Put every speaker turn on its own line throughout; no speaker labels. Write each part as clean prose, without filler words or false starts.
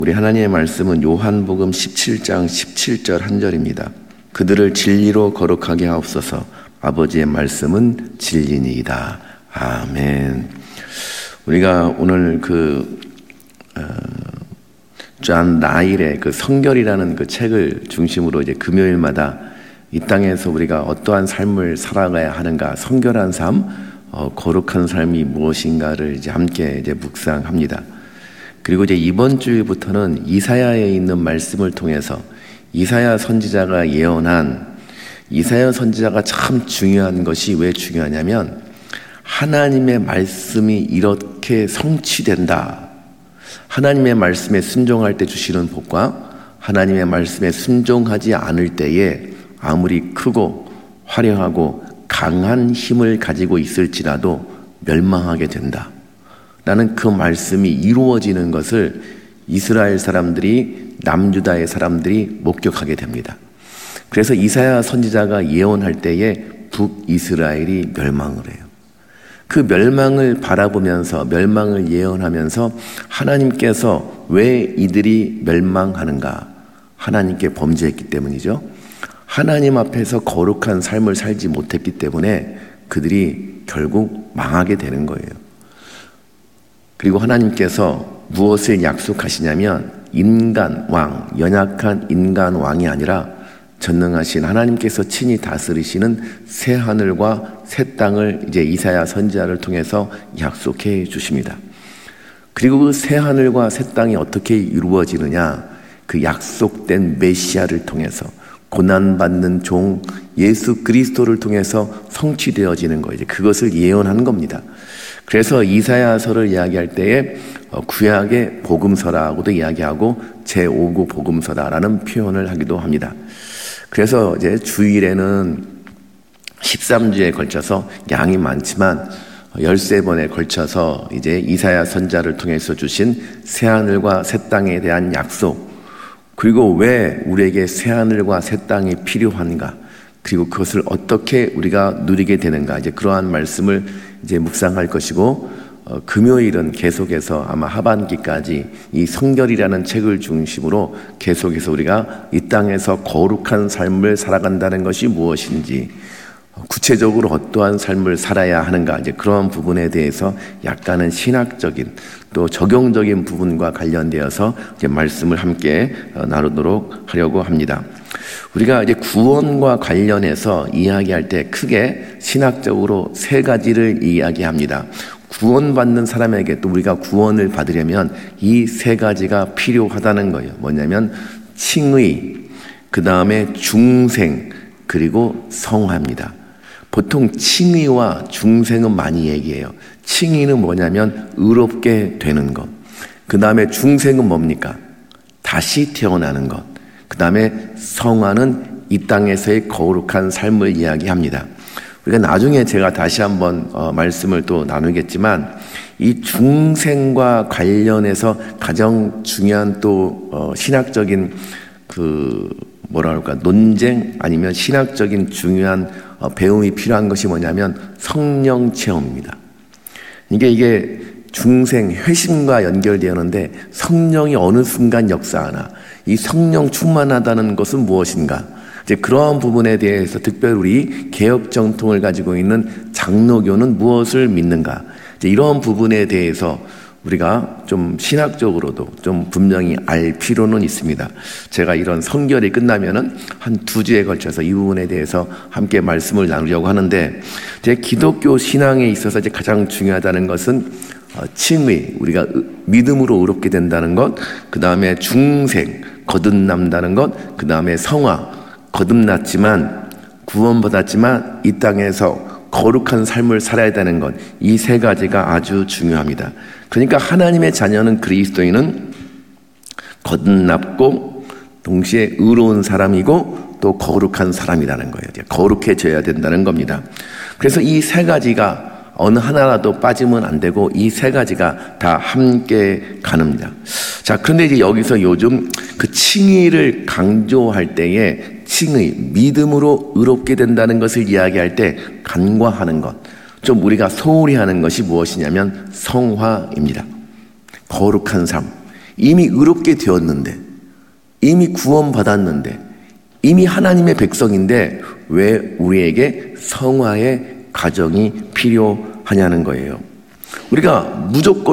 우리 하나님의 말씀은 요한복음 17장 17절 한 절입니다. 그들을 진리로 거룩하게 하옵소서. 아버지의 말씀은 진리니이다. 아멘. 우리가 오늘 존 라일의 성결이라는 책을 중심으로 이제 금요일마다 이 땅에서 우리가 어떠한 삶을 살아가야 하는가, 성결한 삶, 거룩한 삶이 무엇인가를 이제 함께 이제 묵상합니다. 그리고 이제 이번 주부터는 이사야에 있는 말씀을 통해서 이사야 선지자가 예언한, 이사야 선지자가 참 중요한 것이 왜 중요하냐면 하나님의 말씀이 이렇게 성취된다. 하나님의 말씀에 순종할 때 주시는 복과 하나님의 말씀에 순종하지 않을 때에 아무리 크고 화려하고 강한 힘을 가지고 있을지라도 멸망하게 된다. 라는 그 말씀이 이루어지는 것을 이스라엘 사람들이, 남유다의 사람들이 목격하게 됩니다. 그래서 이사야 선지자가 예언할 때에 북이스라엘이 멸망을 해요. 그 멸망을 바라보면서, 멸망을 예언하면서 하나님께서 왜 이들이 멸망하는가? 하나님께 범죄했기 때문이죠. 하나님 앞에서 거룩한 삶을 살지 못했기 때문에 그들이 결국 망하게 되는 거예요. 그리고 하나님께서 무엇을 약속하시냐면 인간 왕, 연약한 인간 왕이 아니라 전능하신 하나님께서 친히 다스리시는 새 하늘과 새 땅을 이제 이사야 선지자를 통해서 약속해 주십니다. 그리고 그 새 하늘과 새 땅이 어떻게 이루어지느냐? 그 약속된 메시아를 통해서, 고난받는 종 예수 그리스도를 통해서 성취되어지는 거예요. 그것을 예언하는 겁니다. 그래서 이사야서를 이야기할 때에 구약의 복음서라고도 이야기하고 제5구 복음서다라는 표현을 하기도 합니다. 그래서 이제 주일에는 13주에 걸쳐서 양이 많지만 13번에 걸쳐서 이제 이사야 선지자를 통해서 주신 새하늘과 새 땅에 대한 약속, 그리고 왜 우리에게 새하늘과 새 땅이 필요한가, 그리고 그것을 어떻게 우리가 누리게 되는가, 이제 그러한 말씀을 이제 묵상할 것이고, 금요일은 계속해서 아마 하반기까지 이 성결이라는 책을 중심으로 계속해서 우리가 이 땅에서 거룩한 삶을 살아간다는 것이 무엇인지, 구체적으로 어떠한 삶을 살아야 하는가, 이제 그러한 부분에 대해서 약간은 신학적인 또 적용적인 부분과 관련되어서 이제 말씀을 함께 나누도록 하려고 합니다. 우리가 이제 구원과 관련해서 이야기할 때 크게 신학적으로 세 가지를 이야기합니다. 구원받는 사람에게 또 우리가 구원을 받으려면 이 세 가지가 필요하다는 거예요. 뭐냐면 칭의, 그 다음에 중생, 그리고 성화입니다. 보통 칭의와 중생은 많이 얘기해요. 칭의는 뭐냐면 의롭게 되는 것. 그 다음에 중생은 뭡니까? 다시 태어나는 것. 그 다음에 성화는 이 땅에서의 거룩한 삶을 이야기합니다. 우리가 나중에 제가 다시 한번 말씀을 또 나누겠지만 이 중생과 관련해서 가장 중요한 또 신학적인 논쟁 아니면 신학적인 중요한 배움이 필요한 것이 뭐냐면 성령 체험입니다. 이게 중생 회심과 연결되었는데 성령이 어느 순간 역사하나, 이 성령 충만하다는 것은 무엇인가? 이제 그러한 부분에 대해서 특별히 우리 개혁 정통을 가지고 있는 장로교는 무엇을 믿는가? 이제 이러한 부분에 대해서 우리가 좀 신학적으로도 좀 분명히 알 필요는 있습니다. 제가 이런 성결이 끝나면은 한 2주에 걸쳐서 이 부분에 대해서 함께 말씀을 나누려고 하는데, 제 기독교 신앙에 있어서 이제 가장 중요하다는 것은 칭의, 우리가 믿음으로 의롭게 된다는 것, 그 다음에 중생, 거듭난다는 것, 그 다음에 성화, 거듭났지만 구원받았지만 이 땅에서 거룩한 삶을 살아야 되는 것, 이 세 가지가 아주 중요합니다. 그러니까 하나님의 자녀는, 그리스도인은 거듭났고 동시에 의로운 사람이고 또 거룩한 사람이라는 거예요. 거룩해져야 된다는 겁니다. 그래서 이 세 가지가 어느 하나라도 빠지면 안 되고 이 세 가지가 다 함께 가능합니다. 자, 그런데 이제 여기서 요즘 그 칭의를 강조할 때에 칭의, 믿음으로 의롭게 된다는 것을 이야기할 때 간과하는 것, 좀 우리가 소홀히 하는 것이 무엇이냐면 성화입니다. 거룩한 삶. 이미 의롭게 되었는데, 이미 구원받았는데, 이미 하나님의 백성인데 왜 우리에게 성화의 과정이 필요하냐는 거예요. 우리가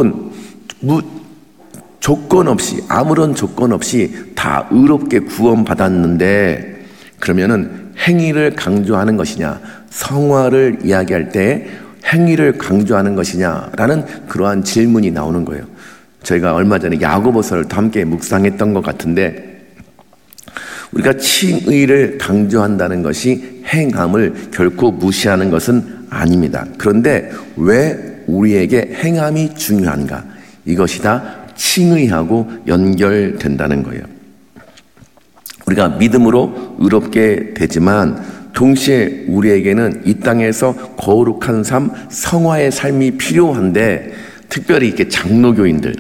조건 없이, 아무런 조건 없이 다 의롭게 구원받았는데 그러면은 행위를 강조하는 것이냐, 성화를 이야기할 때 행위를 강조하는 것이냐라는 그러한 질문이 나오는 거예요. 저희가 얼마 전에 야고보서를 함께 묵상했던 것 같은데, 우리가 칭의를 강조한다는 것이 행함을 결코 무시하는 것은 아닙니다. 그런데 왜 우리에게 행함이 중요한가? 이것이 다 칭의하고 연결된다는 거예요. 우리가 믿음으로 의롭게 되지만 동시에 우리에게는 이 땅에서 거룩한 삶, 성화의 삶이 필요한데, 특별히 이렇게 장로교인들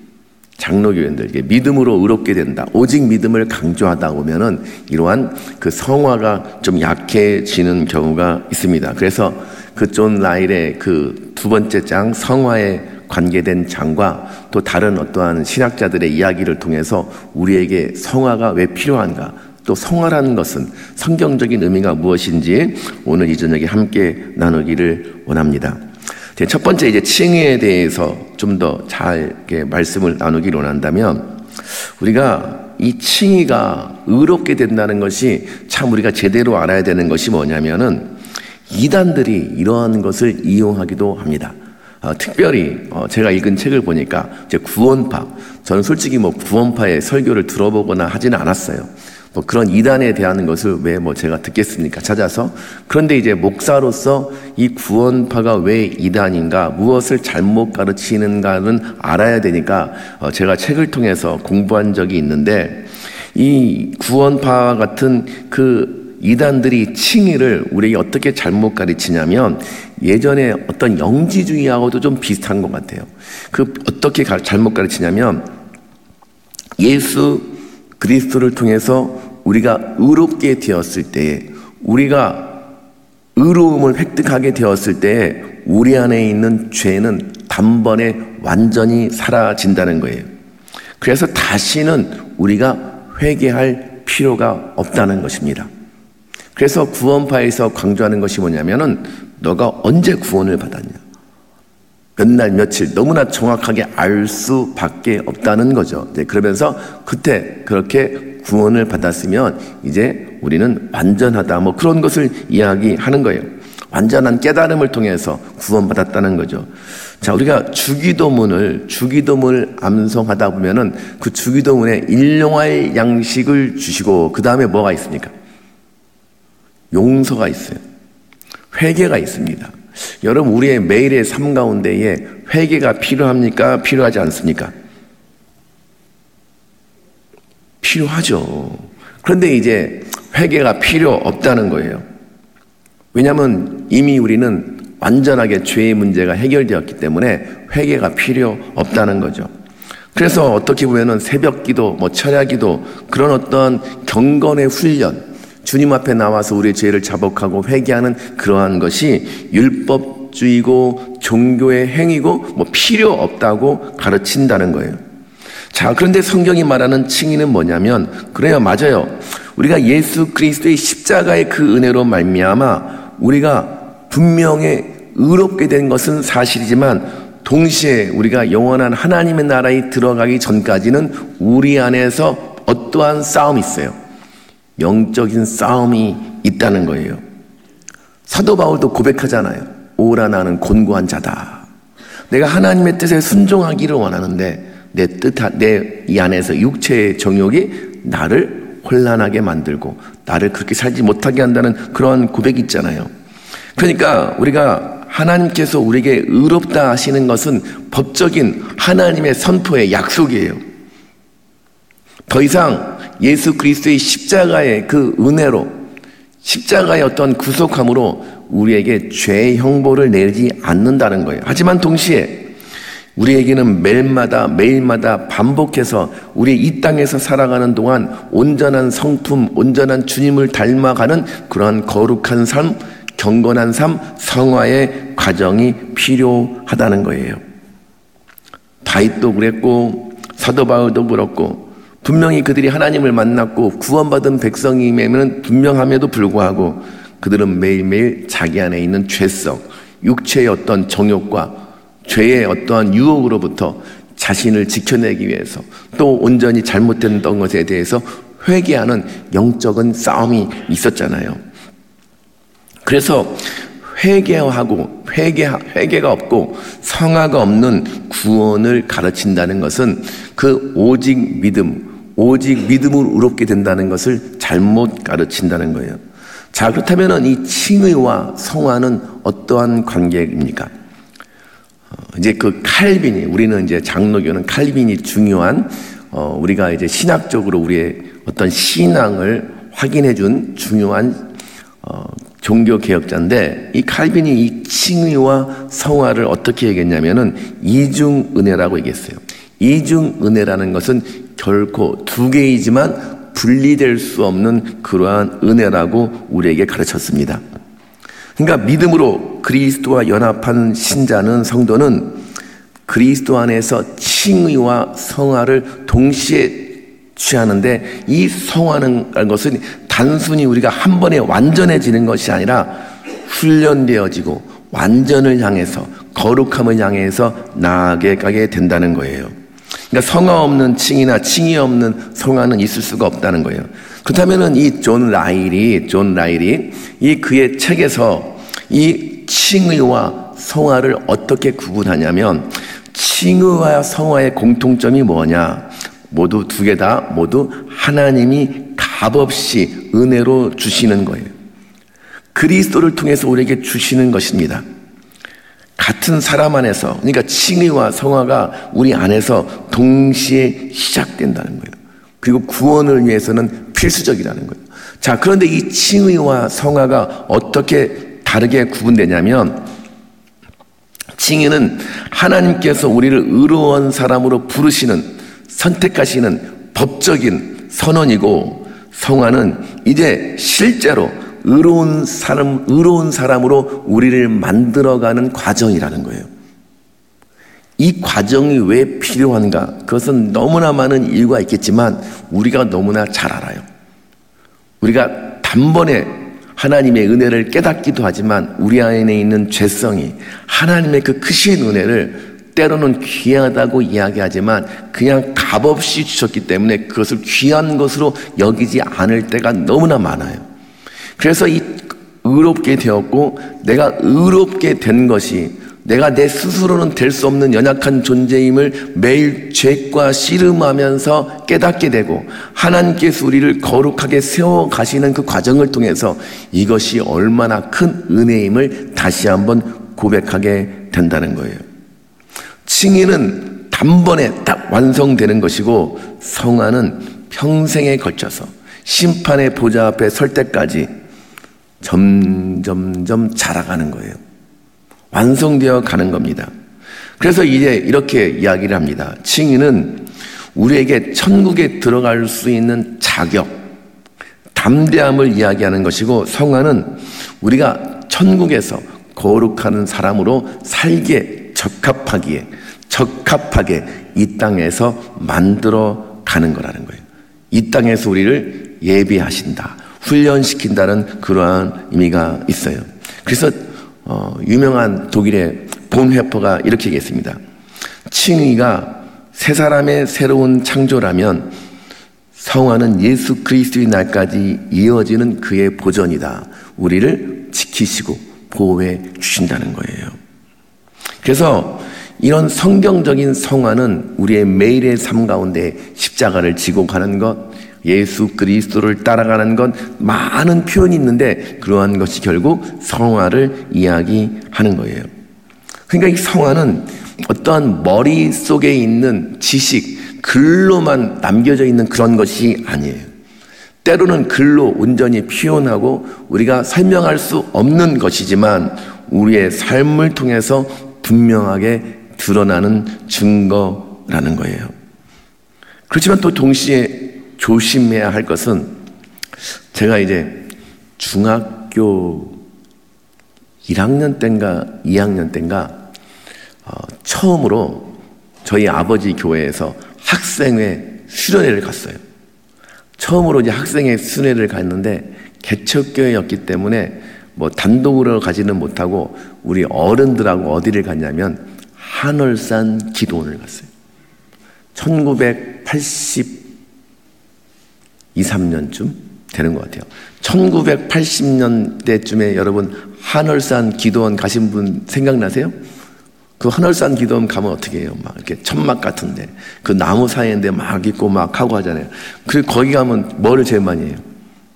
믿음으로 의롭게 된다, 오직 믿음을 강조하다 보면은 이러한 그 성화가 좀 약해지는 경우가 있습니다. 그래서 그 존 라일의 그 두 번째 장, 성화에 관계된 장과 또 다른 어떠한 신학자들의 이야기를 통해서 우리에게 성화가 왜 필요한가, 또 성화라는 것은 성경적인 의미가 무엇인지 오늘 이 저녁에 함께 나누기를 원합니다. 첫 번째 이제 칭의에 대해서 좀 더 잘 말씀을 나누기를 원한다면, 우리가 이 칭의가 의롭게 된다는 것이 참 우리가 제대로 알아야 되는 것이 뭐냐면은, 이단들이 이러한 것을 이용하기도 합니다. 특별히 제가 읽은 책을 보니까 이제 구원파, 저는 솔직히 구원파의 설교를 들어보거나 하지는 않았어요. 그런 이단에 대한 것을 왜 제가 듣겠습니까? 찾아서. 그런데 이제 목사로서 이 구원파가 왜 이단인가, 무엇을 잘못 가르치는가는 알아야 되니까 제가 책을 통해서 공부한 적이 있는데, 이 구원파 같은 그 이단들이 칭의를 우리에게 어떻게 잘못 가르치냐면, 예전에 어떤 영지주의하고도 좀 비슷한 것 같아요. 어떻게 잘못 가르치냐면, 예수 그리스도를 통해서 우리가 의롭게 되었을 때에, 우리가 의로움을 획득하게 되었을 때에 우리 안에 있는 죄는 단번에 완전히 사라진다는 거예요. 그래서 다시는 우리가 회개할 필요가 없다는 것입니다. 그래서 구원파에서 강조하는 것이 뭐냐면은, 너가 언제 구원을 받았냐, 몇 날 며칠 너무나 정확하게 알 수밖에 없다는 거죠. 그러면서 그때 그렇게 구원을 받았으면 이제 우리는 완전하다, 그런 것을 이야기하는 거예요. 완전한 깨달음을 통해서 구원받았다는 거죠. 자, 우리가 주기도문을 암송하다 보면은 그 주기도문에 일용할 양식을 주시고, 그 다음에 뭐가 있습니까? 용서가 있어요. 회개가 있습니다. 여러분, 우리의 매일의 삶 가운데에 회개가 필요합니까? 필요하지 않습니까? 필요하죠. 그런데 이제 회개가 필요 없다는 거예요. 왜냐하면 이미 우리는 완전하게 죄의 문제가 해결되었기 때문에 회개가 필요 없다는 거죠. 그래서 어떻게 보면은 새벽기도, 철야기도, 그런 어떤 경건의 훈련, 주님 앞에 나와서 우리의 죄를 자복하고 회개하는 그러한 것이 율법주의고 종교의 행위고 필요 없다고 가르친다는 거예요. 자, 그런데 성경이 말하는 칭의는 뭐냐면, 그래요, 맞아요. 우리가 예수 그리스도의 십자가의 그 은혜로 말미암아 우리가 분명히 의롭게 된 것은 사실이지만, 동시에 우리가 영원한 하나님의 나라에 들어가기 전까지는 우리 안에서 어떠한 싸움이 있어요. 영적인 싸움이 있다는 거예요. 사도 바울도 고백하잖아요. 오라, 나는 곤고한 자다. 내가 하나님의 뜻에 순종하기를 원하는데 내 이 안에서 육체의 정욕이 나를 혼란하게 만들고 나를 그렇게 살지 못하게 한다는 그런 고백이 있잖아요. 그러니까 우리가 하나님께서 우리에게 의롭다 하시는 것은 법적인 하나님의 선포의 약속이에요. 더 이상 예수 그리스도의 십자가의 그 은혜로, 십자가의 어떤 구속함으로 우리에게 죄의 형벌을 내지 않는다는 거예요. 하지만 동시에 우리에게는 매일마다 반복해서 우리 이 땅에서 살아가는 동안 온전한 성품, 온전한 주님을 닮아가는 그러한 거룩한 삶, 경건한 삶, 성화의 과정이 필요하다는 거예요. 다윗도 그랬고 사도 바울도 그렇고 분명히 그들이 하나님을 만났고 구원받은 백성임에는 분명함에도 불구하고 그들은 매일매일 자기 안에 있는 죄성, 육체의 어떤 정욕과 죄의 어떠한 유혹으로부터 자신을 지켜내기 위해서 또 온전히 잘못된 것에 대해서 회개하는 영적인 싸움이 있었잖아요. 그래서 회개가 없고 성화가 없는 구원을 가르친다는 것은 그 오직 믿음으로 의롭게 된다는 것을 잘못 가르친다는 거예요. 자, 그렇다면 이 칭의와 성화는 어떠한 관계입니까? 이제 그 칼빈이, 우리는 이제 장로교는 칼빈이 중요한, 우리가 이제 신학적으로 우리의 어떤 신앙을 확인해 준 중요한, 종교 개혁자인데, 이 칼빈이 이 칭의와 성화를 어떻게 얘기했냐면은 이중 은혜라고 얘기했어요. 이중 은혜라는 것은 결코 두 개이지만 분리될 수 없는 그러한 은혜라고 우리에게 가르쳤습니다. 그러니까 믿음으로 그리스도와 연합한 신자는, 성도는 그리스도 안에서 칭의와 성화를 동시에 취하는데, 이 성화는 것은 단순히 우리가 한 번에 완전해지는 것이 아니라 훈련되어지고 완전을 향해서, 거룩함을 향해서 나아가게 가게 된다는 거예요. 그러니까 성화 없는 칭의나 칭의 없는 성화는 있을 수가 없다는 거예요. 그렇다면은 이 존 라일이 이 그의 책에서 이 칭의와 성화를 어떻게 구분하냐면, 칭의와 성화의 공통점이 뭐냐? 모두 두 개 다 모두 하나님이 값없이 은혜로 주시는 거예요. 그리스도를 통해서 우리에게 주시는 것입니다. 같은 사람 안에서, 그러니까 칭의와 성화가 우리 안에서 동시에 시작된다는 거예요. 그리고 구원을 위해서는 필수적이라는 거예요. 자, 그런데 이 칭의와 성화가 어떻게 다르게 구분되냐면, 칭의는 하나님께서 우리를 의로운 사람으로 부르시는, 선택하시는 법적인 선언이고, 성화는 이제 실제로 의로운 사람으로 우리를 만들어가는 과정이라는 거예요. 이 과정이 왜 필요한가? 그것은 너무나 많은 이유가 있겠지만 우리가 너무나 잘 알아요. 우리가 단번에 하나님의 은혜를 깨닫기도 하지만 우리 안에 있는 죄성이 하나님의 그 크신 은혜를 때로는 귀하다고 이야기하지만 그냥 값없이 주셨기 때문에 그것을 귀한 것으로 여기지 않을 때가 너무나 많아요. 그래서 이 의롭게 되었고, 내가 의롭게 된 것이 내가 내 스스로는 될 수 없는 연약한 존재임을 매일 죄과 씨름하면서 깨닫게 되고, 하나님께서 우리를 거룩하게 세워가시는 그 과정을 통해서 이것이 얼마나 큰 은혜임을 다시 한번 고백하게 된다는 거예요. 칭의는 단번에 딱 완성되는 것이고, 성화는 평생에 걸쳐서 심판의 보좌 앞에 설 때까지 점점점 자라가는 거예요. 완성되어 가는 겁니다. 그래서 이제 이렇게 이야기를 합니다. 칭의는 우리에게 천국에 들어갈 수 있는 자격, 담대함을 이야기하는 것이고, 성화는 우리가 천국에서 거룩한 사람으로 살기에 적합하게 이 땅에서 만들어 가는 거라는 거예요. 이 땅에서 우리를 예비하신다, 훈련시킨다는 그러한 의미가 있어요. 그래서 유명한 독일의 본회퍼가 이렇게 얘기했습니다. 칭의가 새 사람의 새로운 창조라면 성화는 예수 그리스도의 날까지 이어지는 그의 보전이다. 우리를 지키시고 보호해 주신다는 거예요. 그래서 이런 성경적인 성화는 우리의 매일의 삶 가운데 십자가를 지고 가는 것, 예수 그리스도를 따라가는 것, 많은 표현이 있는데 그러한 것이 결국 성화를 이야기하는 거예요. 그러니까 이 성화는 어떠한 머릿속에 있는 지식, 글로만 남겨져 있는 그런 것이 아니에요. 때로는 글로 온전히 표현하고 우리가 설명할 수 없는 것이지만 우리의 삶을 통해서 분명하게 드러나는 증거라는 거예요. 그렇지만 또 동시에 조심해야 할 것은, 제가 이제 중학교 1학년 때인가 2학년 때인가 처음으로 저희 아버지 교회에서 학생회 수련회를 갔어요. 처음으로 이제 학생회 수련회를 갔는데 개척교회였기 때문에 뭐 단독으로 가지는 못하고 우리 어른들하고 어디를 갔냐면 한월산 기도원을 갔어요. 1982, 3년쯤 되는 것 같아요. 1980년대쯤에 여러분 한월산 기도원 가신 분 생각나세요? 그 한월산 기도원 가면 어떻게 해요? 막 이렇게 천막 같은데 그 나무 사이인데 막 있고 막 하고 하잖아요. 그리고 거기 가면 뭐를 제일 많이 해요?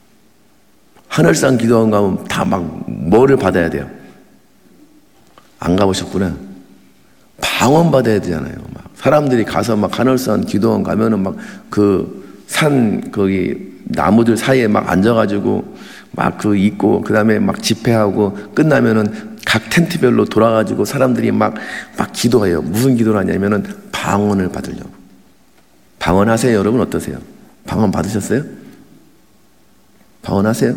한월산 기도원 가면 다 막 뭐를 받아야 돼요? 안 가보셨구나. 방언 받아야 되잖아요. 막 사람들이 가서 막 한월산 기도원 가면은 막 그 산 거기 나무들 사이에 막 앉아가지고 막 그 있고 그 다음에 막 집회하고 끝나면은 각 텐트별로 돌아가지고 사람들이 막 기도해요. 무슨 기도를 하냐면은 방언을 받으려고. 방언 하세요, 여러분? 어떠세요? 방언 받으셨어요? 방언 하세요?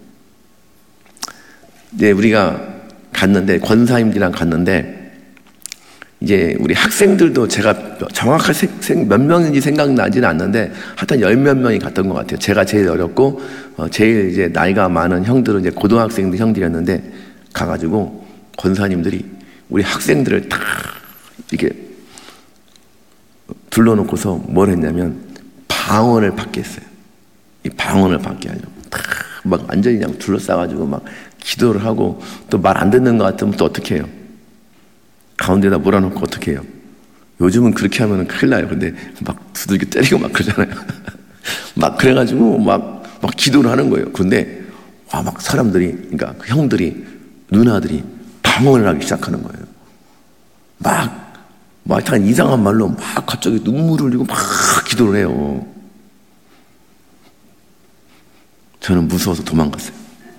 이제 우리가 갔는데, 권사님들이랑 갔는데, 이제 우리 학생들도 제가 정확하게 몇 명인지 생각나지는 않는데, 하여튼 10몇 명이 갔던 것 같아요. 제가 제일 어렸고, 제일 이제 나이가 많은 형들은 이제 고등학생들 형들이었는데, 가가지고 권사님들이 우리 학생들을 다 이렇게 둘러놓고서 뭘 했냐면, 방언을 받게 했어요. 이 방언을 받게 하려고. 다 막 완전히 그냥 둘러싸가지고 막 기도를 하고, 또 말 안 듣는 것 같으면 또 어떻게 해요? 가운데다 몰아놓고 어떻게 해요? 요즘은 그렇게 하면 큰일 나요. 근데 막 두들겨 때리고 막 그러잖아요. 막 그래가지고 막 기도를 하는 거예요. 근데 와, 막 사람들이, 그러니까 그 형들이, 누나들이 방언을 하기 시작하는 거예요. 막 약간 이상한 말로 막 갑자기 눈물을 흘리고 막 기도를 해요. 저는 무서워서 도망갔어요.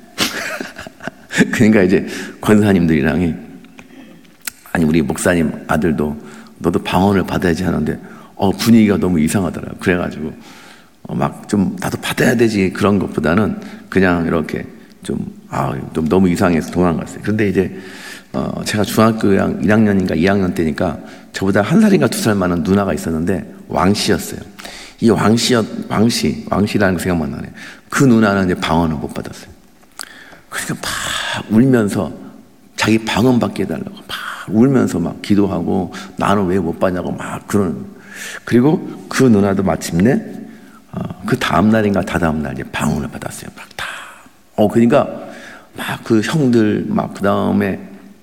그러니까 이제 권사님들이랑이, 아니 우리 목사님 아들도 너도 방언을 받아야지 하는데 분위기가 너무 이상하더라고요. 그래가지고 막 좀 나도 받아야 되지 그런 것보다는 그냥 이렇게 좀 너무 이상해서 도망갔어요. 그런데 이제 제가 중학교 1학년인가 2학년 때니까 저보다 1살인가 2살 많은 누나가 있었는데 왕씨였어요. 이 왕씨라는 거 생각만 나네. 그 누나는 이제 방언을 못 받았어요. 그러니까 막 울면서 자기 방언 받게 해달라고 막 울면서 막 기도하고 나는 왜 못 받냐고 막 그런. 그리고 그 누나도 마침내 그 다음 날인가 다다음 날 이제 방언을 받았어요. 막 다. 그러니까 막 그 형들 막 그 다음에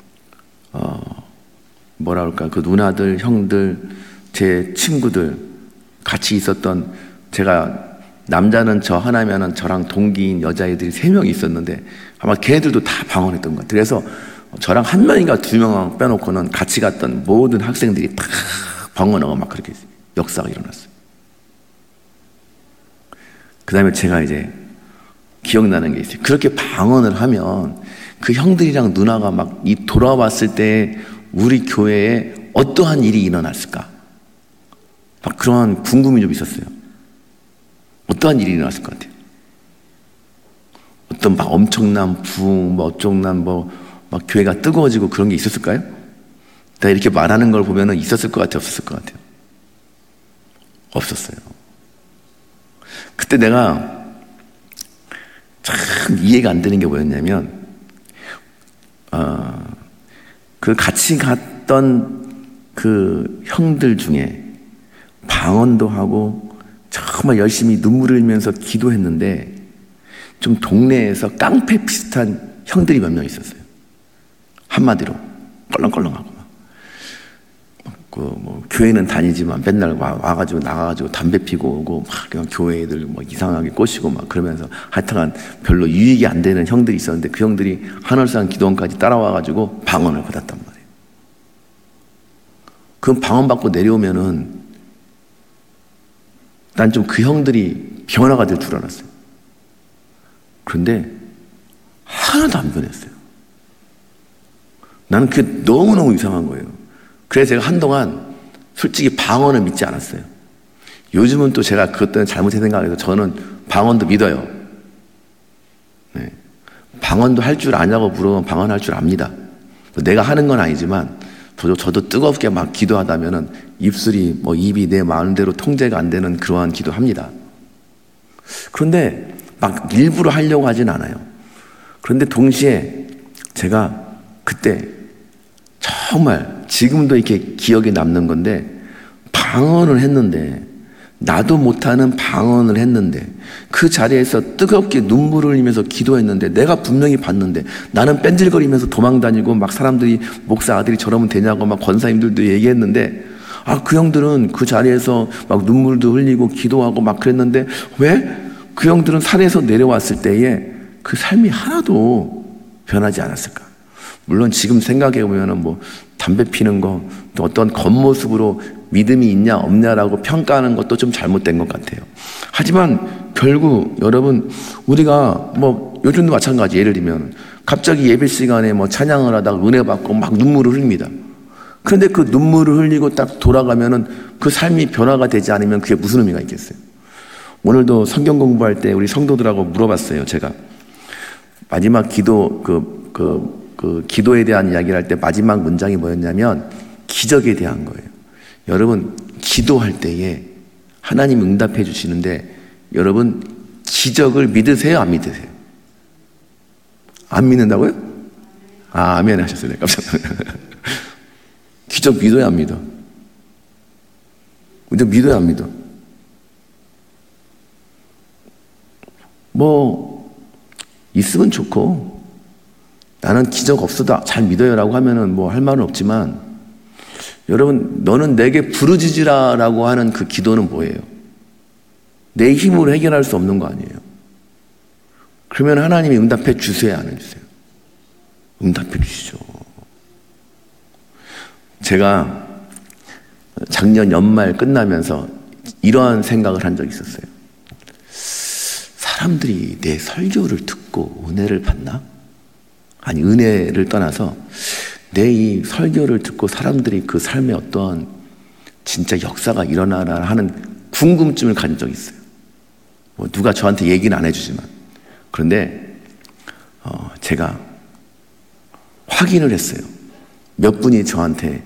뭐라 그럴까, 그 누나들, 형들, 제 친구들 같이 있었던, 제가 남자는 저 하나면은 저랑 동기인 여자애들이 3명이 있었는데 아마 걔네들도 다 방언했던 것 같아요. 그래서 저랑 1명인가 2명 빼놓고는 같이 갔던 모든 학생들이 다 방언하고 막 그렇게 역사가 일어났어요. 그 다음에 제가 이제 기억나는 게 있어요. 그렇게 방언을 하면 그 형들이랑 누나가 막 돌아왔을 때 우리 교회에 어떠한 일이 일어났을까? 막 그런 궁금이 좀 있었어요. 어떠한 일이 일어났을 것 같아요? 어떤 막 엄청난 부흥, 뭐 어쩌난 막 교회가 뜨거워지고 그런 게 있었을까요? 내가 이렇게 말하는 걸 보면은 있었을 것 같아요? 없었을 것 같아요? 없었어요. 그때 내가 참 이해가 안 되는 게 뭐였냐면, 그 같이 갔던 그 형들 중에 방언도 하고 정말 열심히 눈물을 흘리면서 기도했는데 좀 동네에서 깡패 비슷한 형들이 몇 명 있었어요. 한마디로 껄렁껄렁하고 뭐 교회는 다니지만 맨날 와가지고 나가가지고 담배 피고 오고 막 그냥 교회 애들 뭐 이상하게 꼬시고 막 그러면서 하여튼간 별로 유익이 안 되는 형들이 있었는데 그 형들이 한월산 기도원까지 따라와가지고 방언을 받았단 말이에요. 그럼 방언 받고 내려오면은 난 좀 그 형들이 변화가 될 줄 알았어요. 그런데 하나도 안 변했어요. 나는 그게 너무너무 이상한 거예요. 그래서 제가 한동안 솔직히 방언을 믿지 않았어요. 요즘은 또 제가 그것 때문에 잘못된 생각해서 저는 방언도 믿어요. 네. 방언도 할 줄 아냐고 물어보면 방언할 줄 압니다. 내가 하는 건 아니지만 저도 뜨겁게 막 기도하다면은 입술이 입이 내 마음대로 통제가 안 되는 그러한 기도합니다. 그런데 막 일부러 하려고 하진 않아요. 그런데 동시에 제가 그때 정말 지금도 이렇게 기억에 남는 건데, 방언을 했는데, 나도 못하는 방언을 했는데, 그 자리에서 뜨겁게 눈물을 흘리면서 기도했는데, 내가 분명히 봤는데, 나는 뺀질거리면서 도망다니고 막 사람들이 목사 아들이 저러면 되냐고 막 권사님들도 얘기했는데, 그 형들은 그 자리에서 막 눈물도 흘리고 기도하고 막 그랬는데, 왜? 그 형들은 산에서 내려왔을 때에 그 삶이 하나도 변하지 않았을까? 물론 지금 생각해보면은 담배 피는 거, 또 어떤 겉모습으로 믿음이 있냐 없냐라고 평가하는 것도 좀 잘못된 것 같아요. 하지만 결국 여러분, 우리가 요즘도 마찬가지. 예를 들면 갑자기 예배 시간에 찬양을 하다가 은혜 받고 막 눈물을 흘립니다. 그런데 그 눈물을 흘리고 딱 돌아가면은 그 삶이 변화가 되지 않으면 그게 무슨 의미가 있겠어요? 오늘도 성경 공부할 때 우리 성도들하고 물어봤어요. 제가 마지막 기도 기도에 대한 이야기를 할 때 마지막 문장이 뭐였냐면 기적에 대한 거예요. 여러분, 기도할 때에 하나님 응답해 주시는데, 여러분 기적을 믿으세요, 안 믿으세요? 안 믿는다고요? 아멘 하셨어요. 깜짝 놀랐어요. 기적 믿어요, 안 믿어? 근데 믿어요, 안 믿어? 있으면 좋고, 나는 기적 없어도 잘 믿어요라고 하면은 할 말은 없지만, 여러분, 너는 내게 부르짖으라 라고 하는 그 기도는 뭐예요? 내 힘으로 해결할 수 없는 거 아니에요? 그러면 하나님이 응답해 주세요, 안 해주세요? 응답해 주시죠. 제가 작년 연말 끝나면서 이러한 생각을 한 적이 있었어요. 사람들이 내 설교를 듣고 은혜를 받나? 아니, 은혜를 떠나서 내 이 설교를 듣고 사람들이 그 삶에 어떠한 진짜 역사가 일어나나 하는 궁금증을 가진 적이 있어요. 누가 저한테 얘기는 안 해주지만. 그런데 제가 확인을 했어요. 몇 분이 저한테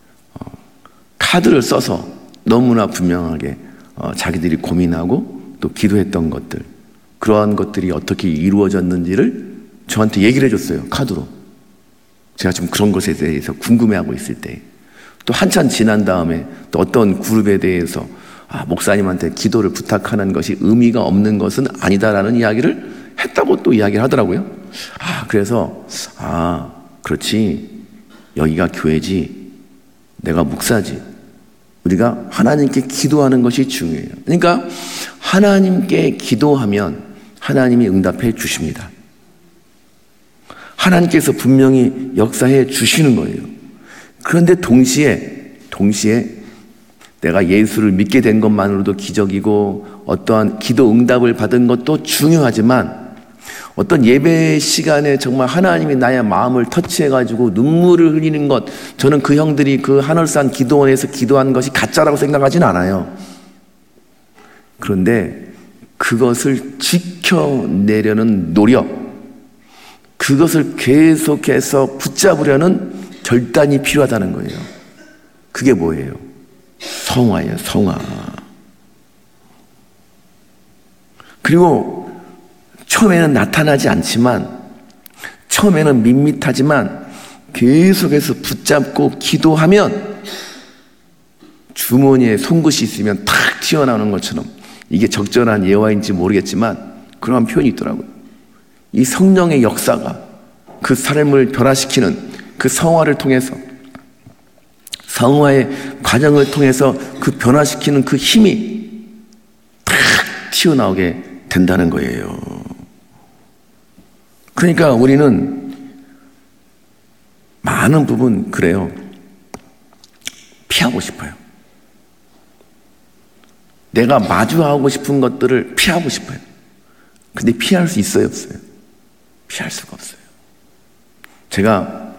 카드를 써서 너무나 분명하게 자기들이 고민하고 또 기도했던 것들, 그러한 것들이 어떻게 이루어졌는지를 저한테 얘기를 해줬어요. 카드로. 제가 지금 그런 것에 대해서 궁금해하고 있을 때, 또 한참 지난 다음에 또 어떤 그룹에 대해서 목사님한테 기도를 부탁하는 것이 의미가 없는 것은 아니다라는 이야기를 했다고 또 이야기를 하더라고요. 그래서 그렇지, 여기가 교회지, 내가 목사지, 우리가 하나님께 기도하는 것이 중요해요. 그러니까 하나님께 기도하면 하나님이 응답해 주십니다. 하나님께서 분명히 역사해 주시는 거예요. 그런데 동시에 내가 예수를 믿게 된 것만으로도 기적이고 어떠한 기도 응답을 받은 것도 중요하지만, 어떤 예배 시간에 정말 하나님이 나의 마음을 터치해가지고 눈물을 흘리는 것, 저는 그 형들이 그 하늘산 기도원에서 기도한 것이 가짜라고 생각하진 않아요. 그런데 그것을 지켜내려는 노력, 그것을 계속해서 붙잡으려는 결단이 필요하다는 거예요. 그게 뭐예요? 성화예요, 성화. 그리고 처음에는 나타나지 않지만, 처음에는 밋밋하지만 계속해서 붙잡고 기도하면 주머니에 송곳이 있으면 탁 튀어나오는 것처럼, 이게 적절한 예화인지 모르겠지만 그런 표현이 있더라고요. 이 성령의 역사가 그 삶을 변화시키는 그 성화를 통해서, 성화의 과정을 통해서 그 변화시키는 그 힘이 탁 튀어나오게 된다는 거예요. 그러니까 우리는 많은 부분 그래요. 피하고 싶어요. 내가 마주하고 싶은 것들을 피하고 싶어요. 근데 피할 수 있어요, 없어요? 피할 수가 없어요. 제가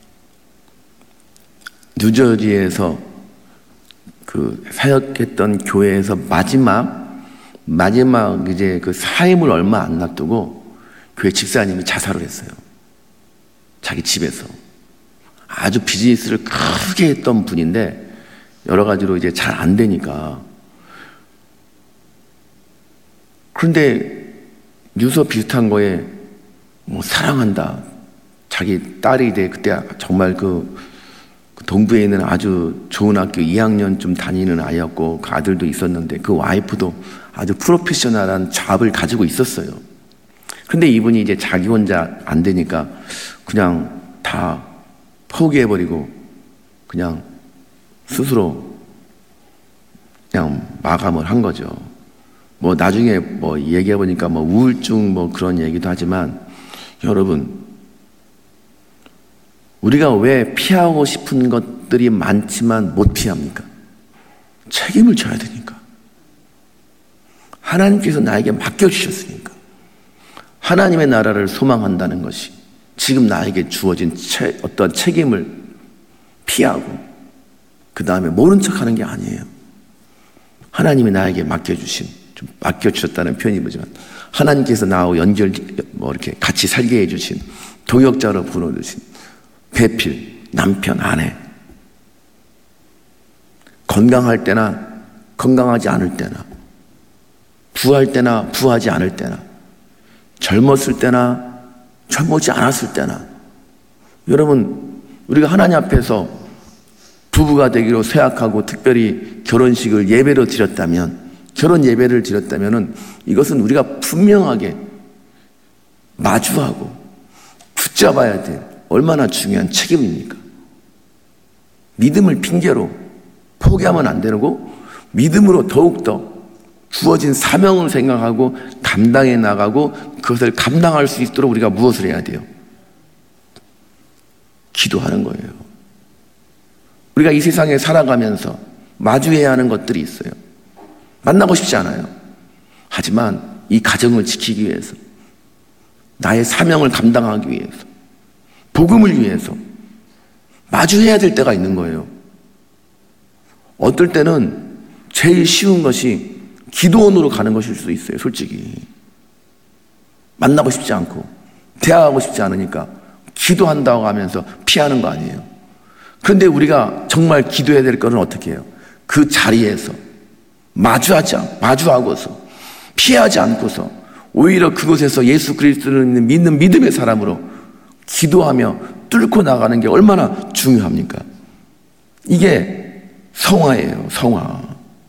뉴저지에서 그 사역했던 교회에서 마지막 이제 그 사임을 얼마 안 놔두고 교회 집사님이 자살을 했어요. 자기 집에서. 아주 비즈니스를 크게 했던 분인데, 여러 가지로 이제 잘 안 되니까. 그런데 유서 비슷한 거에 뭐 사랑한다. 자기 딸이 그때 정말 그 동부에 있는 아주 좋은 학교 2학년쯤 다니는 아이였고 그 아들도 있었는데 그 와이프도 아주 프로페셔널한 잡을 가지고 있었어요. 근데 이분이 이제 자기 혼자 안 되니까 그냥 다 포기해버리고 그냥 스스로 그냥 마감을 한 거죠. 뭐 나중에 뭐 얘기해보니까 뭐 우울증 뭐 그런 얘기도 하지만 여러분, 우리가 왜 피하고 싶은 것들이 많지만 못 피합니까? 책임을 져야 되니까. 하나님께서 나에게 맡겨주셨으니까. 하나님의 나라를 소망한다는 것이 지금 나에게 주어진 어떤 책임을 피하고 그 다음에 모른 척하는 게 아니에요. 하나님이 나에게 맡겨주신, 좀 맡겨주셨다는 표현이 뭐지만 하나님께서 나하고 이렇게 같이 살게 해주신, 동역자로 불러주신 배필, 남편, 아내, 건강할 때나 건강하지 않을 때나, 부할 때나 부하지 않을 때나, 젊었을 때나 젊지 않았을 때나, 여러분, 우리가 하나님 앞에서 부부가 되기로 생각하고 특별히 결혼식을 예배로 드렸다면, 결혼 예배를 드렸다면은 이것은 우리가 분명하게 마주하고 붙잡아야 될 얼마나 중요한 책임입니까? 믿음을 핑계로 포기하면 안 되고 믿음으로 더욱더 주어진 사명을 생각하고 감당해 나가고 그것을 감당할 수 있도록 우리가 무엇을 해야 돼요? 기도하는 거예요. 우리가 이 세상에 살아가면서 마주해야 하는 것들이 있어요. 만나고 싶지 않아요. 하지만 이 가정을 지키기 위해서, 나의 사명을 감당하기 위해서, 복음을 위해서 마주해야 될 때가 있는 거예요. 어떨 때는 제일 쉬운 것이 기도원으로 가는 것일 수 있어요. 솔직히 만나고 싶지 않고 대화하고 싶지 않으니까 기도한다고 하면서 피하는 거 아니에요. 그런데 우리가 정말 기도해야 될 것은 어떻게 해요? 그 자리에서 마주하고서 피하지 않고서 오히려 그곳에서 예수 그리스도를 믿는 믿음의 사람으로 기도하며 뚫고 나가는 게 얼마나 중요합니까? 이게 성화예요. 성화.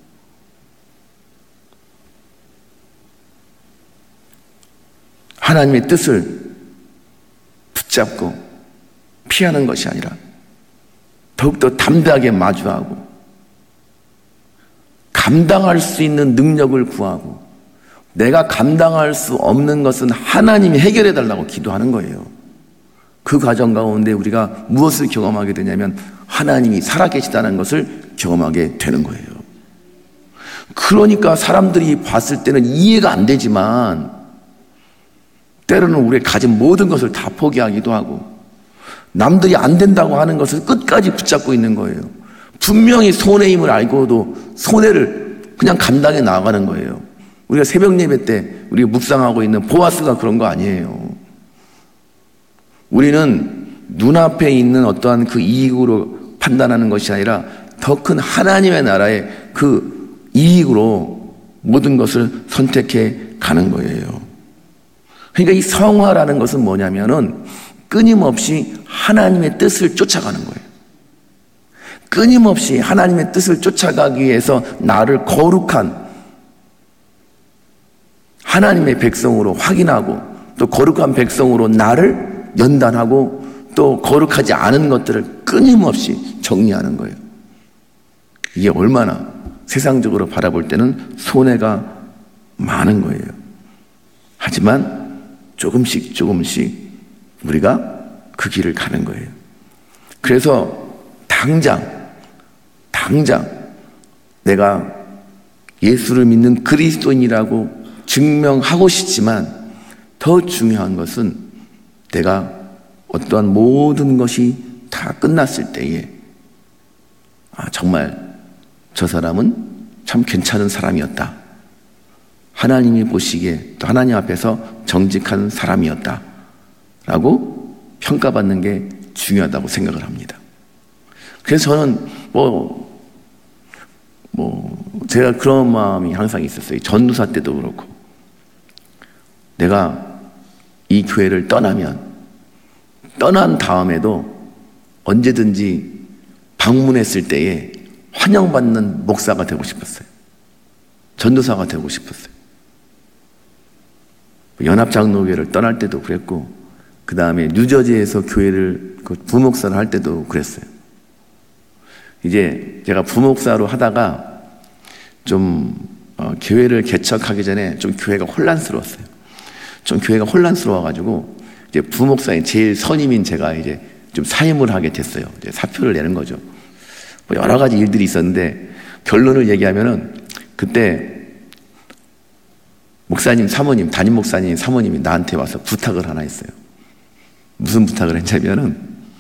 하나님의 뜻을 붙잡고 피하는 것이 아니라 더욱더 담대하게 마주하고 감당할 수 있는 능력을 구하고, 내가 감당할 수 없는 것은 하나님이 해결해 달라고 기도하는 거예요. 그 과정 가운데 우리가 무엇을 경험하게 되냐면 하나님이 살아계시다는 것을 경험하게 되는 거예요. 그러니까 사람들이 봤을 때는 이해가 안 되지만 때로는 우리가 가진 모든 것을 다 포기하기도 하고 남들이 안 된다고 하는 것을 끝까지 붙잡고 있는 거예요. 분명히 손해의 힘을 알고도 손해를 그냥 감당해 나가는 거예요. 우리가 새벽 예배 때 우리가 묵상하고 있는 보아스가 그런 거 아니에요. 우리는 눈앞에 있는 어떠한 그 이익으로 판단하는 것이 아니라 더 큰 하나님의 나라의 그 이익으로 모든 것을 선택해 가는 거예요. 그러니까 이 성화라는 것은 뭐냐면은 끊임없이 하나님의 뜻을 쫓아가는 거예요. 끊임없이 하나님의 뜻을 쫓아가기 위해서 나를 거룩한 하나님의 백성으로 확인하고 또 거룩한 백성으로 나를 연단하고 또 거룩하지 않은 것들을 끊임없이 정리하는 거예요. 이게 얼마나 세상적으로 바라볼 때는 손해가 많은 거예요. 하지만 조금씩 우리가 그 길을 가는 거예요. 그래서 당장 내가 예수를 믿는 그리스도인이라고 증명하고 싶지만 더 중요한 것은 내가 어떠한 모든 것이 다 끝났을 때에 정말 저 사람은 참 괜찮은 사람이었다. 하나님이 보시기에 또 하나님 앞에서 정직한 사람이었다 라고 평가받는 게 중요하다고 생각을 합니다. 그래서 저는 제가 그런 마음이 항상 있었어요. 전도사 때도 그렇고. 내가 이 교회를 떠난 다음에도 언제든지 방문했을 때에 환영받는 목사가 되고 싶었어요. 전도사가 되고 싶었어요. 연합장로교회를 떠날 때도 그랬고, 그 다음에 뉴저지에서 교회를 부목사를 할 때도 그랬어요. 이제 제가 부목사로 하다가 좀 교회를 개척하기 전에 좀 교회가 혼란스러웠어요. 좀 교회가 혼란스러워가지고 이제 부목사인 제일 선임인 제가 이제 좀 사임을 하게 됐어요. 이제 사표를 내는 거죠. 여러 가지 일들이 있었는데 결론을 얘기하면은 그때 목사님, 사모님, 담임 목사님, 사모님이 나한테 와서 부탁을 하나 했어요. 무슨 부탁을 했냐면은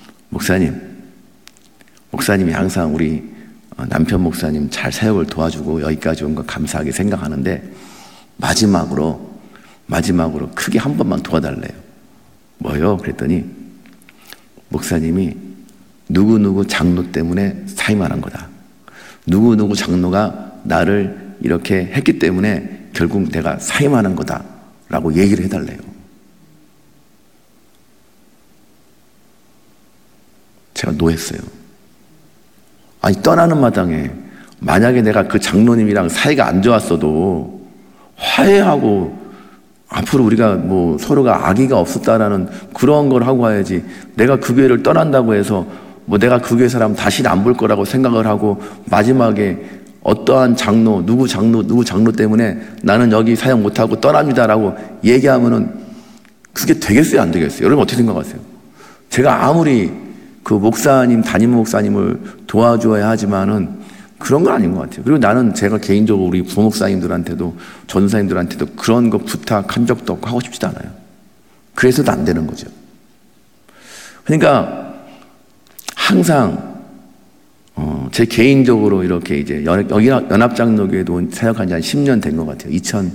목사님이 항상 우리 남편 목사님 잘 사역을 도와주고 여기까지 온 거 감사하게 생각하는데 마지막으로 크게 한 번만 도와달래요. 뭐요? 그랬더니 목사님이 누구누구 장로 때문에 사임하는 거다. 누구누구 장로가 나를 이렇게 했기 때문에 결국 내가 사임하는 거다 라고 얘기를 해달래요. 제가 노했어요. 아니, 떠나는 마당에 만약에 내가 그 장로님이랑 사이가 안 좋았어도 화해하고 앞으로 우리가 서로가 악의가 없었다라는 그런 걸 하고 와야지, 내가 그 교회를 떠난다고 해서 내가 그 교회 사람 다시는 안 볼 거라고 생각을 하고 마지막에 어떠한 누구 장로 때문에 나는 여기 사역 못하고 떠납니다라고 얘기하면은 그게 되겠어요, 안 되겠어요? 여러분 어떻게 생각하세요? 제가 아무리 그 목사님, 담임 목사님을 도와줘야 하지만은 그런 건 아닌 것 같아요. 그리고 나는 제가 개인적으로 우리 부목사님들한테도 전사님들한테도 그런 거 부탁한 적도 없고 하고 싶지도 않아요. 그래서도 안 되는 거죠. 그러니까 항상 제 개인적으로 이렇게 이제 여기 연합장로교회도 사역한 지 한 10년 된 것 같아요.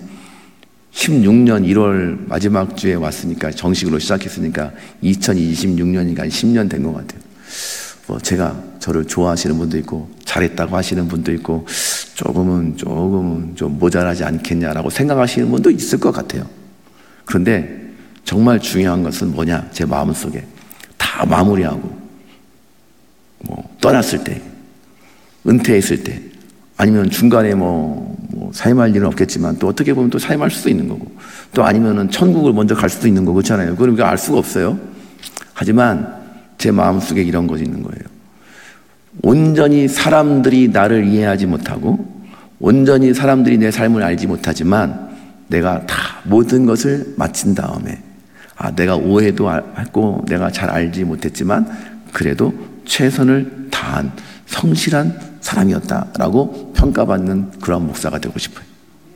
2016년 1월 마지막 주에 왔으니까, 정식으로 시작했으니까 2026년이니까 한 10년 된 것 같아요. 제가 저를 좋아하시는 분도 있고 잘했다고 하시는 분도 있고 조금은 좀 모자라지 않겠냐라고 생각하시는 분도 있을 것 같아요. 그런데 정말 중요한 것은 뭐냐, 제 마음속에 다 마무리하고 떠났을 때, 은퇴했을 때, 아니면 중간에 사임할 일은 없겠지만 또 어떻게 보면 또 사임할 수도 있는 거고, 또 아니면은 천국을 먼저 갈 수도 있는 거고, 그렇잖아요. 그걸 우리가 알 수가 없어요. 하지만 제 마음속에 이런 것이 있는 거예요. 온전히 사람들이 나를 이해하지 못하고 온전히 사람들이 내 삶을 알지 못하지만 내가 다 모든 것을 마친 다음에 내가 오해도 했고 내가 잘 알지 못했지만 그래도 최선을 다한 성실한 사람이었다라고 평가받는 그런 목사가 되고 싶어요.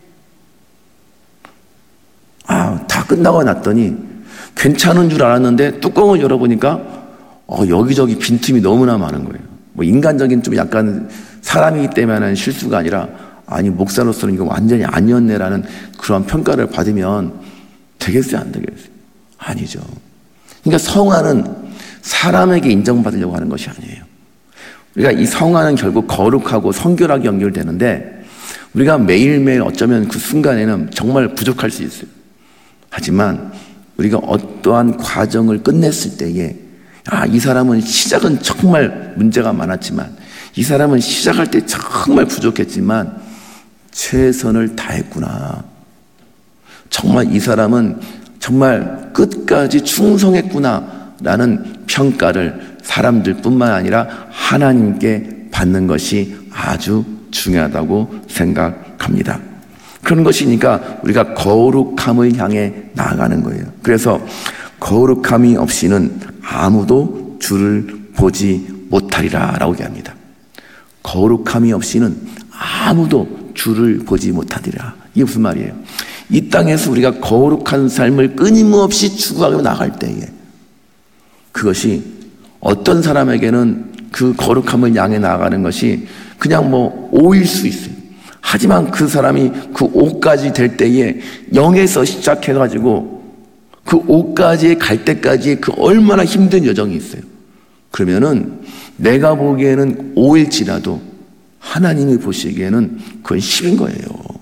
다 끝나고 났더니 괜찮은 줄 알았는데 뚜껑을 열어보니까 여기저기 빈틈이 너무나 많은 거예요. 인간적인 좀 약간 사람이기 때문에 하는 실수가 아니라, 아니 목사로서는 이거 완전히 아니었네라는 그런 평가를 받으면 되겠어요, 안 되겠어요? 아니죠. 그러니까 성화는 사람에게 인정받으려고 하는 것이 아니에요. 우리가 이 성화는 결국 거룩하고 성결하게 연결되는데, 우리가 매일매일 어쩌면 그 순간에는 정말 부족할 수 있어요. 하지만 우리가 어떠한 과정을 끝냈을 때에 이 사람은 시작은 정말 문제가 많았지만, 이 사람은 시작할 때 정말 부족했지만 최선을 다했구나, 정말 이 사람은 정말 끝까지 충성했구나 라는 평가를 사람들뿐만 아니라 하나님께 받는 것이 아주 중요하다고 생각합니다. 그런 것이니까 우리가 거룩함을 향해 나아가는 거예요. 그래서 거룩함이 없이는 아무도 주를 보지 못하리라 라고 얘기합니다. 거룩함이 없이는 아무도 주를 보지 못하리라. 이게 무슨 말이에요? 이 땅에서 우리가 거룩한 삶을 끊임없이 추구하며 나갈 때에 그것이 어떤 사람에게는 그 거룩함을 향해 나아가는 것이 그냥 5일 수 있어요. 하지만 그 사람이 그 5까지 될 때에 0에서 시작해가지고 그 5까지에 갈 때까지 그 얼마나 힘든 여정이 있어요. 그러면은 내가 보기에는 5일치라도 하나님이 보시기에는 그건 실인 거예요.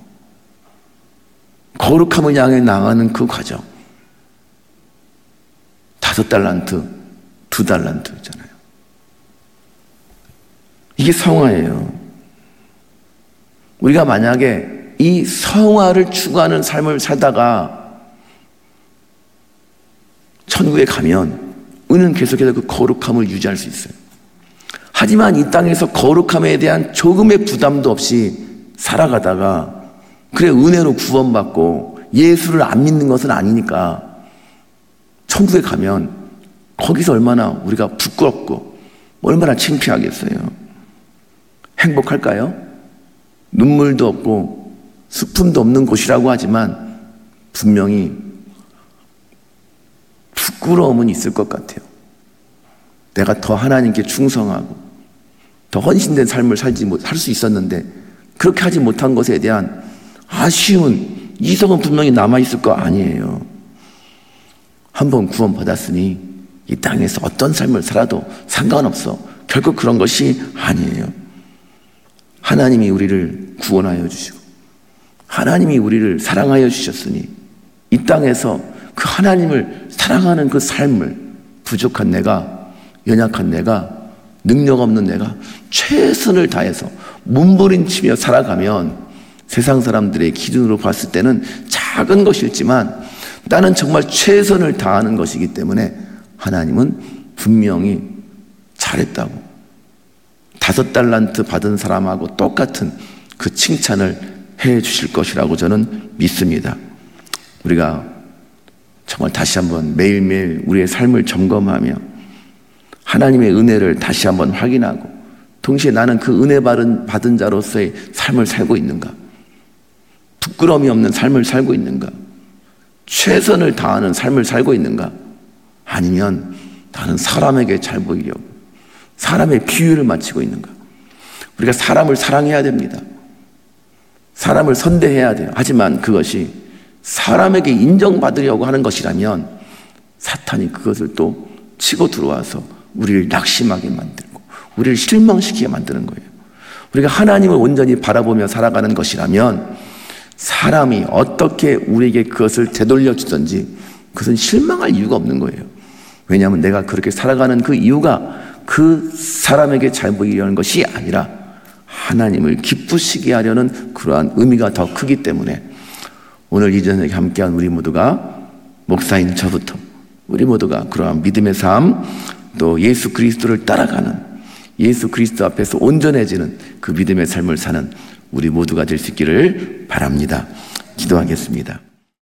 거룩함을 향해 나가는 그 과정. 5달란트, 2달란트 있잖아요. 이게 성화예요. 우리가 만약에 이 성화를 추구하는 삶을 살다가 천국에 가면 우리는 계속해서 그 거룩함을 유지할 수 있어요. 하지만 이 땅에서 거룩함에 대한 조금의 부담도 없이 살아가다가 그래 은혜로 구원받고 예수를 안 믿는 것은 아니니까 천국에 가면 거기서 얼마나 우리가 부끄럽고 얼마나 창피하겠어요. 행복할까요? 눈물도 없고 슬픔도 없는 곳이라고 하지만 분명히 부끄러움은 있을 것 같아요. 내가 더 하나님께 충성하고 더 헌신된 삶을 살 수 있었는데 그렇게 하지 못한 것에 대한 아쉬움은, 이성은 분명히 남아있을 거 아니에요. 한번 구원받았으니 이 땅에서 어떤 삶을 살아도 상관없어. 결국 그런 것이 아니에요. 하나님이 우리를 구원하여 주시고 하나님이 우리를 사랑하여 주셨으니 이 땅에서 그 하나님을 사랑하는 그 삶을 부족한 내가, 연약한 내가, 능력 없는 내가 최선을 다해서 몸부림치며 살아가면 세상 사람들의 기준으로 봤을 때는 작은 것이지만 나는 정말 최선을 다하는 것이기 때문에 하나님은 분명히 잘했다고 5달란트 받은 사람하고 똑같은 그 칭찬을 해 주실 것이라고 저는 믿습니다. 우리가 정말 다시 한번 매일매일 우리의 삶을 점검하며 하나님의 은혜를 다시 한번 확인하고 동시에 나는 그 은혜 받은 자로서의 삶을 살고 있는가? 부끄러움이 없는 삶을 살고 있는가? 최선을 다하는 삶을 살고 있는가? 아니면 나는 사람에게 잘 보이려고 사람의 비유를 맞추고 있는가? 우리가 사람을 사랑해야 됩니다. 사람을 선대해야 돼요. 하지만 그것이 사람에게 인정받으려고 하는 것이라면 사탄이 그것을 또 치고 들어와서 우리를 낙심하게 만들고 우리를 실망시키게 만드는 거예요. 우리가 하나님을 온전히 바라보며 살아가는 것이라면 사람이 어떻게 우리에게 그것을 되돌려 주든지 그것은 실망할 이유가 없는 거예요. 왜냐하면 내가 그렇게 살아가는 그 이유가 그 사람에게 잘 보이려는 것이 아니라 하나님을 기쁘시게 하려는 그러한 의미가 더 크기 때문에 오늘 이 저녁에 함께한 우리 모두가 목사인 저부터 우리 모두가 그러한 믿음의 삶 또 예수 그리스도를 따라가는 예수 그리스도 앞에서 온전해지는 그 믿음의 삶을 사는 우리 모두가 될 수 있기를 바랍니다. 기도하겠습니다.